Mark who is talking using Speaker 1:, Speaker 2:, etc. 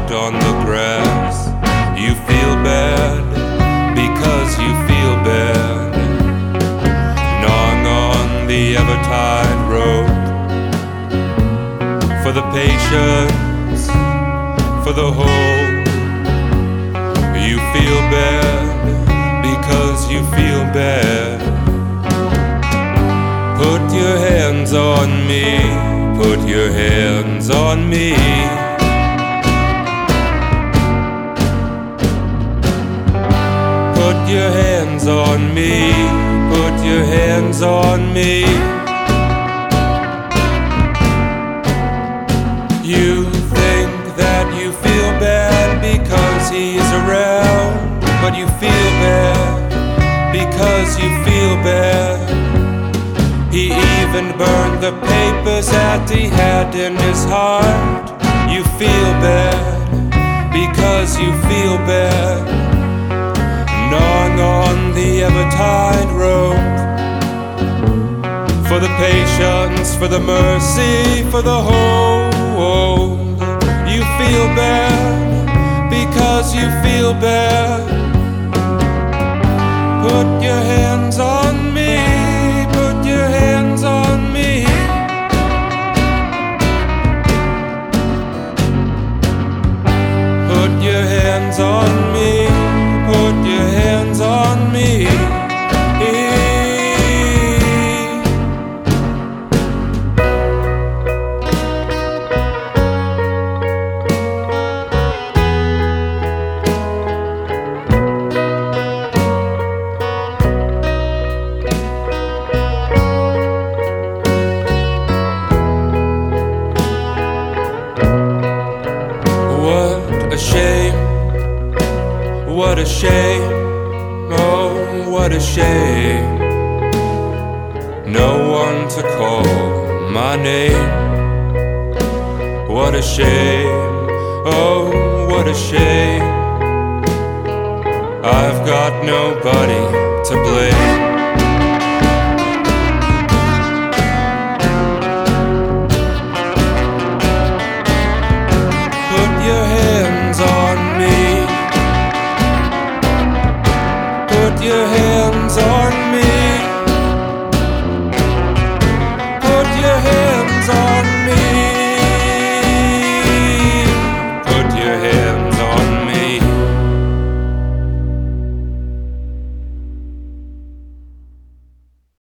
Speaker 1: out on the grass. You feel bad because you feel bad, gnawing on the ever-tide road. For the patience, for the hope, you feel bad because you feel bad. Put your hands on me, put your hands on me. Put your hands on me, put your hands on me. You think that you feel bad because he's around, but you feel bad because you feel bad. He even burned the papers that he had in his heart. You feel bad because you feel bad, gnawing on the ever-tide road. For the patience, for the mercy, for the hope, you feel bad because you feel bad. Put your hands on me, put your hands on me. Put your hands on me, put your hands on me. What a shame, what a shame, oh, what a shame. No one to call my name. What a shame, oh, what a shame. I've got nobody to blame.